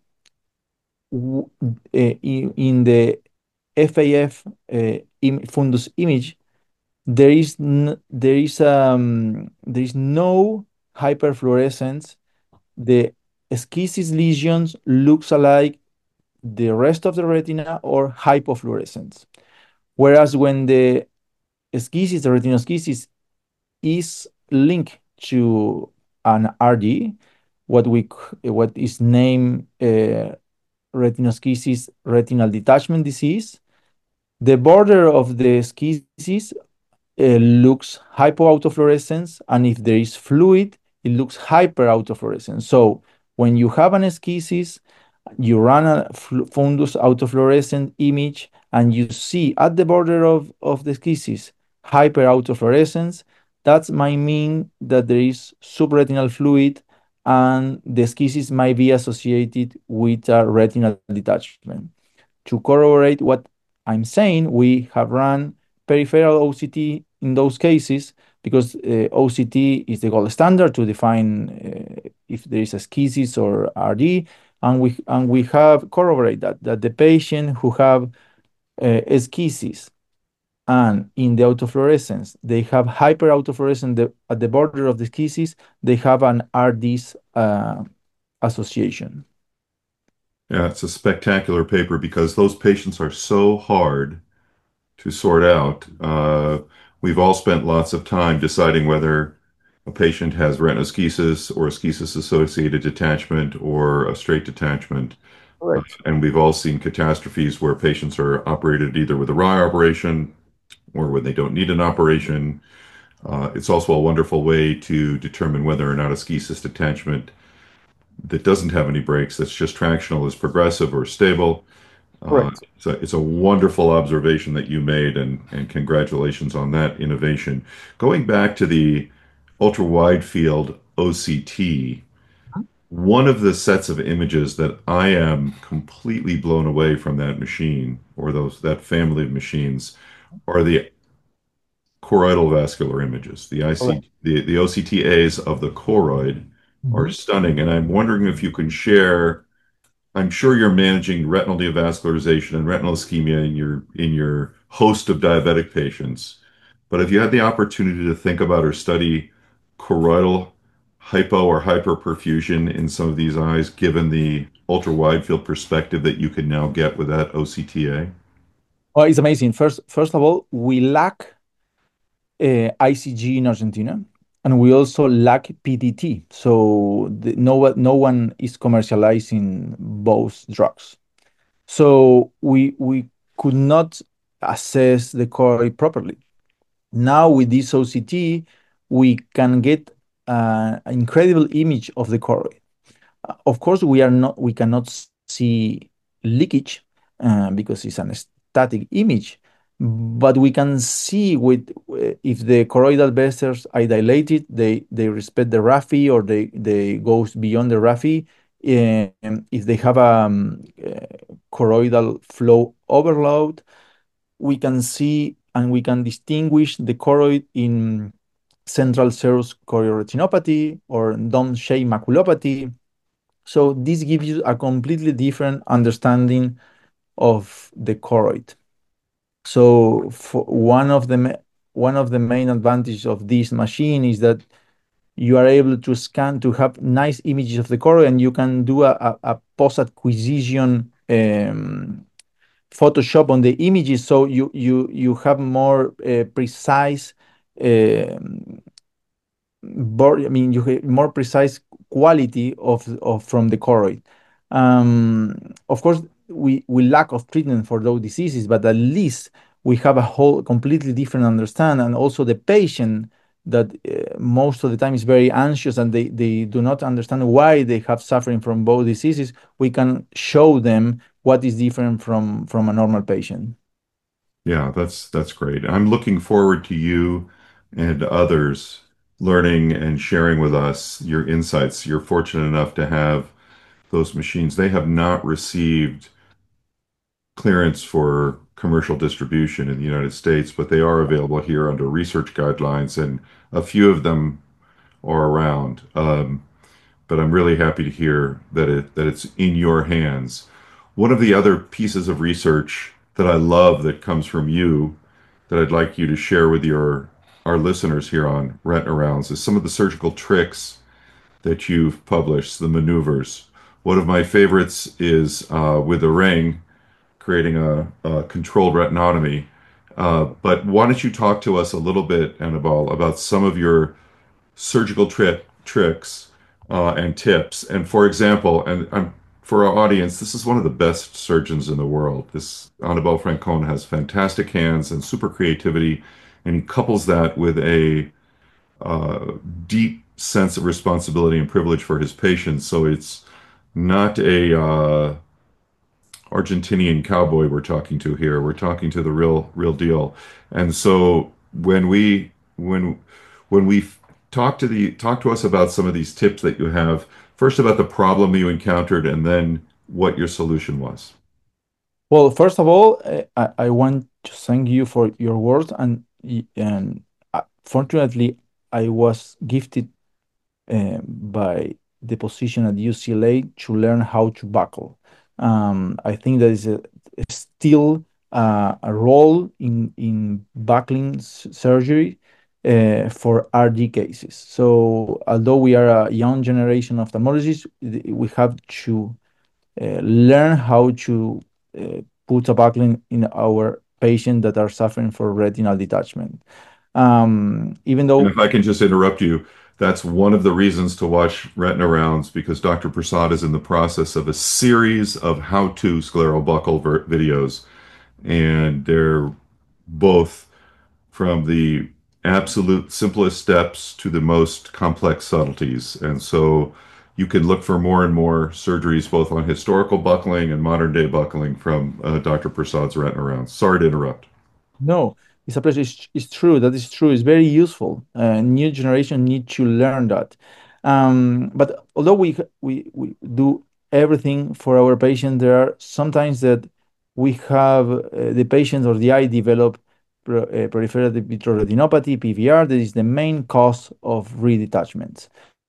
S3: w- uh, in, in the F A F uh, im fundus image, there is n there is um there is no hyperfluorescence. The esquisses lesions looks alike the rest of the retina or hypofluorescence. Whereas when the esquisses, the retinoschisis, is linked to an R D, what we c- what is named uh, retinoschisis retinal detachment disease. The border of the schisis uh, looks hypoautofluorescence, and if there is fluid, it looks hyperautofluorescence. So when you have an esquisses, you run a fundus autofluorescent image, and you see at the border of, of the esquisses hyperautofluorescence. That might mean that there is subretinal fluid, and the esquisses might be associated with a retinal detachment. To corroborate what I'm saying, we have run peripheral O C T in those cases because uh, O C T is the gold standard to define uh, if there is a schisis or R D, and we and we have corroborate that that the patient who have uh, schisis and in the autofluorescence they have hyperautofluorescence the, at the border of the schisis, they have an R D's uh, association.
S2: Yeah, it's a spectacular paper because those patients are so hard to sort out. Uh, we've all spent lots of time deciding whether a patient has retinoschisis or a schisis-associated detachment or a straight detachment. Uh,
S3: Correct.
S2: and we've all seen catastrophes where patients are operated either with a R I operation or when they don't need an operation. Uh, it's also a wonderful way to determine whether or not a ski assist attachment that doesn't have any brakes, that's just tractional, is progressive or stable. Uh,
S3: Correct.
S2: so it's a wonderful observation that you made, and, and congratulations on that innovation. Going back to the ultra wide field O C T, one of the sets of images that I am completely blown away from that machine or those that family of machines are the choroidal vascular images. The I C,
S3: Correct.
S2: the, the O C T As of the choroid are
S3: Mhm.
S2: stunning, and I'm wondering if you can share. I'm sure you're managing retinal neovascularization and retinal ischemia in your in your host of diabetic patients. But if you had the opportunity to think about or study choroidal hypo or hyperperfusion in some of these eyes, given the ultra wide field perspective that you can now get with that O C T A?
S3: Well, it's amazing. First, first of all, we lack uh, I C G in Argentina, and we also lack P D T. So the, no one, no one is commercializing both drugs. So we we could not assess the choroid properly. Now with this O C T, we can get uh, an incredible image of the choroid. Uh, Of course, we are not we cannot see leakage uh, because it's an static image, but we can see with uh, if the choroidal vessels are dilated, they they respect the RAFI or they they goes beyond the RAFI. Um, if they have a um, uh, choroidal flow overload, we can see and we can distinguish the choroid in central serous chorioretinopathy or dome-shaped maculopathy. So this gives you a completely different understanding of the choroid. So for one of the ma- one of the main advantages of this machine is that you are able to scan to have nice images of the choroid, and you can do a, a, a post-acquisition um, Photoshop on the images, so you you you have more uh, precise um, bor- I mean, you have more precise quality of, of from the choroid. Um, of course, we, we lack of treatment for those diseases, but at least we have a whole completely different understand, and also the patient that uh, most of the time is very anxious and they, they do not understand why they have suffering from both diseases. We can show them what is different from from a normal patient.
S2: Yeah, that's that's great. I'm looking forward to you and others learning and sharing with us your insights. You're fortunate enough to have those machines. They have not received clearance for commercial distribution in the United States, but they are available here under research guidelines, and a few of them are around. Um, but I'm really happy to hear that it that it's in your hands. One of the other pieces of research that I love that comes from you that I'd like you to share with your our listeners here on Retina Rounds is some of the surgical tricks that you've published, the maneuvers. One of my favorites is uh, with a ring, creating a, a controlled retinotomy. Uh, but why don't you talk to us a little bit, Annabelle, about some of your surgical tri tricks uh, and tips. And for example, and I'm for our audience, this is one of the best surgeons in the world. This Annabelle Francone has fantastic hands and super creativity, and he couples that with a uh, deep sense of responsibility and privilege for his patients. So it's not a uh, Argentinian cowboy we're talking to here. We're talking to the real real deal. And so when we when when we talk to the talk to us about some of these tips that you have, first about the problem you encountered and then what your solution was.
S3: Well, first of all, uh, I, I want to thank you for your words, and y- and uh, fortunately, I was gifted uh, by the position at U C L A to learn how to buckle. Um, I think that is a, still uh, a role in in buckling s- surgery uh, for R D cases. So although we are a young generation of ophthalmologists, th- we have to uh, learn how to uh, put a buckling in our patients that are suffering for retinal detachment. Um, even
S2: And
S3: though
S2: if I can just interrupt you, that's one of the reasons to watch Retina Rounds because doctor Prasad is in the process of a series of how-to scleral buckle videos, and they're both from the absolute simplest steps to the most complex subtleties. And so you can look for more and more surgeries, both on historical buckling and modern day buckling from uh, Doctor Prasad's retina rounds. Sorry to interrupt.
S3: No, it's a pleasure. It's, it's true. That is true. It's very useful. Uh, new generation need to learn that. Um, but although we we we do everything for our patient, there are sometimes that we have uh, the patient or the eye develop pro- uh, peripheral vitreoretinopathy (P V R). That is the main cause of redetachments.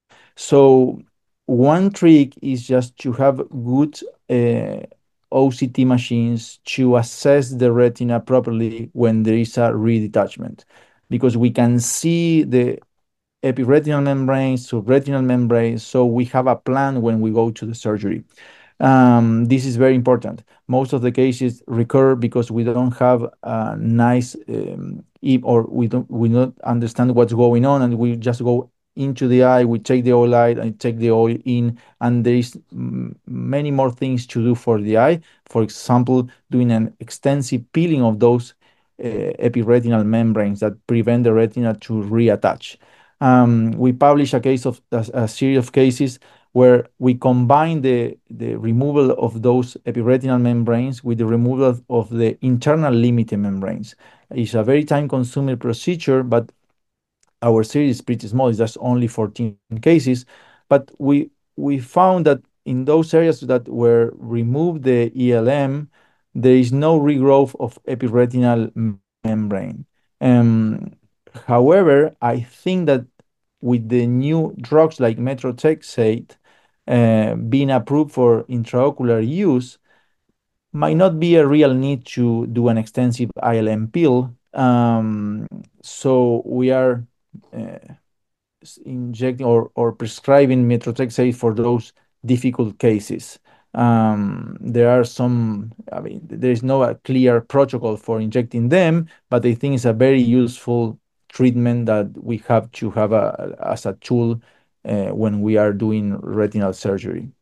S3: So one trick is just to have good uh, O C T machines to assess the retina properly when there is a redetachment, because we can see the epiretinal membranes, subretinal membranes, so we have a plan when we go to the surgery. Um, this is very important. Most of the cases recur because we don't have a nice um, e- or we don't we don't understand what's going on, and we just go into the eye. We take the oil light and take the oil in, and there is mm, many more things to do for the eye. For example, doing an extensive peeling of those uh, epiretinal membranes that prevent the retina to reattach. Um, we publish a case of a, a series of cases where we combine the, the removal of those epiretinal membranes with the removal of the internal limiting membranes. It's a very time-consuming procedure, but our series is pretty small. It's just only fourteen cases, but we we found that in those areas that were removed the E L M, there is no regrowth of epiretinal membrane. Um, However, I think that with the new drugs like methotrexate uh, being approved for intraocular use, might not be a real need to do an extensive I L M pill. Um, so we are uh, injecting or, or prescribing methotrexate for those difficult cases. Um, there are some, I mean, there is no a clear protocol for injecting them, but I think it's a very useful treatment that we have to have a, as a tool uh, when we are doing retinal surgery.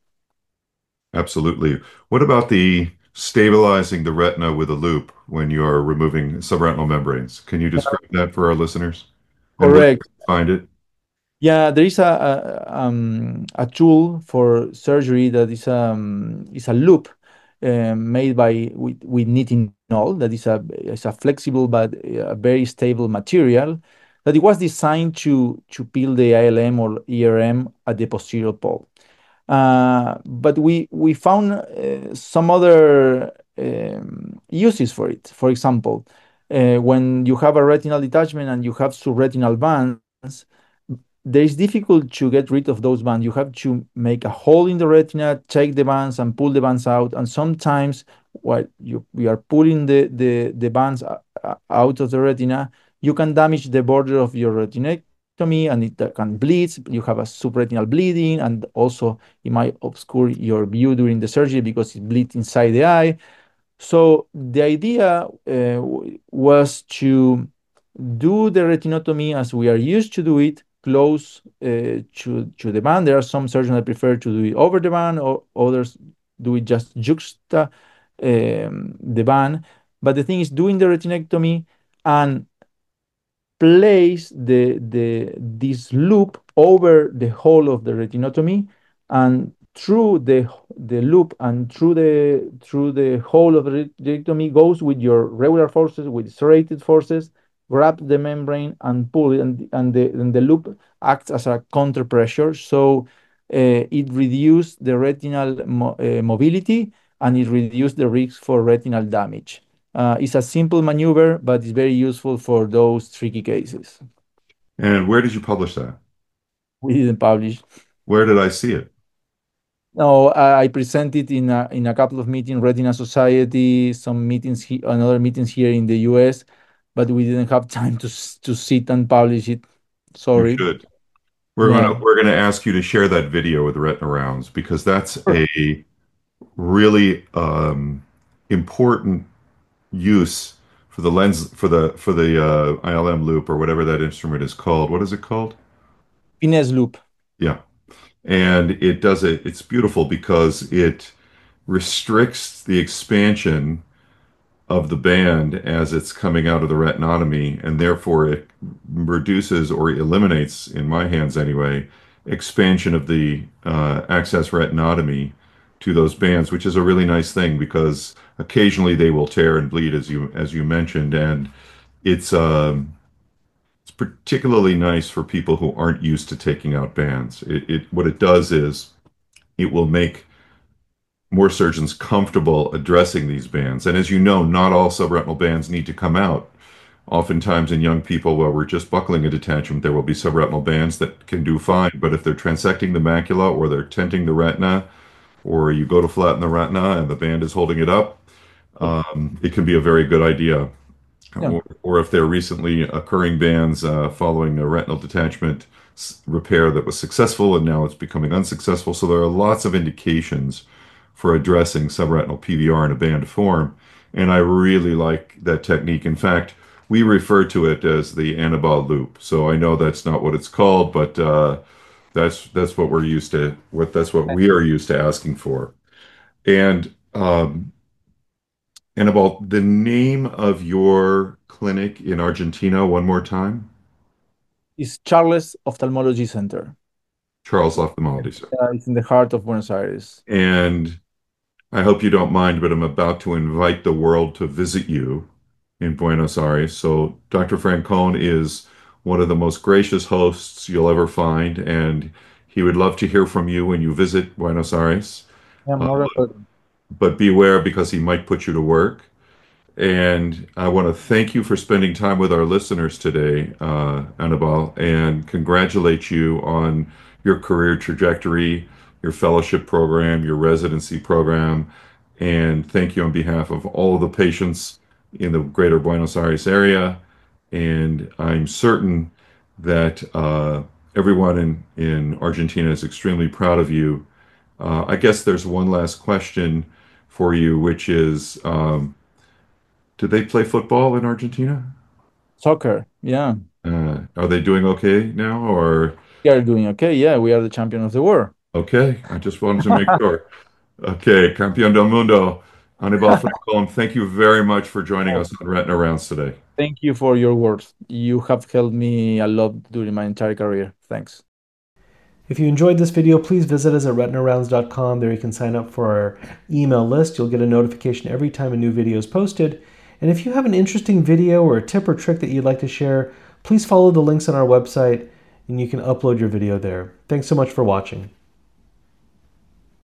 S2: Absolutely. What about the stabilizing the retina with a loop when you are removing subretinal membranes? Can you describe that for our listeners? And where can
S3: Correct.
S2: we find it?
S3: Yeah, there is a, a um a tool for surgery that is um is a loop uh, made by with, with nitinol that is a is a flexible but a very stable material that it was designed to to peel the I L M or E R M at the posterior pole. Uh, but we we found uh, some other um, uses for it. For example, uh, when you have a retinal detachment and you have subretinal bands, there is difficult to get rid of those bands. You have to make a hole in the retina, take the bands, and pull the bands out. And sometimes, while you we are pulling the the the bands uh, uh, out of the retina, you can damage the border of your retinectomy, and it uh, can bleed. You have a subretinal bleeding, and also it might obscure your view during the surgery because it bleeds inside the eye. So the idea uh, was to do the retinotomy as we are used to do it, close uh, to, to the band. There are some surgeons that prefer to do it over the band, or others do it just juxta um, the band. But the thing is, doing the retinectomy and place the the this loop over the whole of the retinotomy, and through the the loop and through the through the whole of the retinotomy goes with your regular forces, with serrated forces, grab the membrane and pull it, and, and the and the loop acts as a counter pressure, so uh, it reduces the retinal mo uh, mobility, and it reduces the risk for retinal damage. Uh, it's a simple maneuver, but it's very useful for those tricky cases.
S2: And where did you publish that?
S3: We didn't publish.
S2: Where did I see it?
S3: No, I I presented in a, in a couple of meetings, Retina Society, some meetings, he, another meetings here in the U S, but we didn't have time to s- to sit and publish it.
S2: You
S3: Sorry.
S2: should. We're gonna
S3: Yeah.
S2: we're gonna ask you to share that video with Retina Rounds because that's
S3: Sure.
S2: a really um, important use for the lens for the for the uh, I L M loop or whatever that instrument is called. What is it called?
S3: Finesse loop.
S2: Yeah. And it does it, it's beautiful because it restricts the expansion of the band as it's coming out of the retinotomy, and therefore it reduces or eliminates, in my hands anyway, expansion of the uh, access retinotomy to those bands, which is a really nice thing because occasionally they will tear and bleed, as you as you mentioned, and it's um, it's particularly nice for people who aren't used to taking out bands. It, it what it does is it will make more surgeons comfortable addressing these bands. And as you know, not all subretinal bands need to come out. Oftentimes in young people, while we're just buckling a detachment, there will be subretinal bands that can do fine. But if they're transecting the macula or they're tenting the retina, or you go to flatten the retina and the band is holding it up, um, it can be a very good idea.
S3: Yeah.
S2: Or, or if they're recently occurring bands uh, following a retinal detachment s- repair that was successful and now it's becoming unsuccessful. So there are lots of indications for addressing subretinal P V R in a band form. And I really like that technique. In fact, we refer to it as the Anibal loop. So I know that's not what it's called, but uh, that's that's what we're used to. What that's what we are used to asking for. And um, and about the name of your clinic in Argentina one more time.
S3: It's Charles Ophthalmology Center.
S2: Charles Ophthalmology Center.
S3: Uh, it's in the heart of Buenos Aires.
S2: And I hope you don't mind, but I'm about to invite the world to visit you in Buenos Aires. So Doctor Francone is one of the most gracious hosts you'll ever find, and he would love to hear from you when you visit Buenos Aires.
S3: Yeah,
S2: Uh,
S3: more of
S2: but beware because he might put you to work. And I want to thank you for spending time with our listeners today, uh, Anibal, and congratulate you on your career trajectory, your fellowship program, your residency program, and thank you on behalf of all of the patients in the greater Buenos Aires area. And I'm certain that uh, everyone in, in Argentina is extremely proud of you. Uh, I guess there's one last question for you, which is, um, do they play football in Argentina?
S3: soccer. Yeah,
S2: Uh, are they doing okay now or
S3: we are doing okay. Yeah, we are the champion of the world.
S2: okay? I just wanted to make sure. Okay, Campeón del Mundo, Anibal Falcón, thank you very much for joining us on Retina Rounds today.
S3: Thank you for your words. You have helped me a lot during my entire career. Thanks.
S1: If you enjoyed this video, please visit us at retina rounds dot com. There you can sign up for our email list. You'll get a notification every time a new video is posted. And if you have an interesting video or a tip or trick that you'd like to share, please follow the links on our website and you can upload your video there. Thanks so much for watching.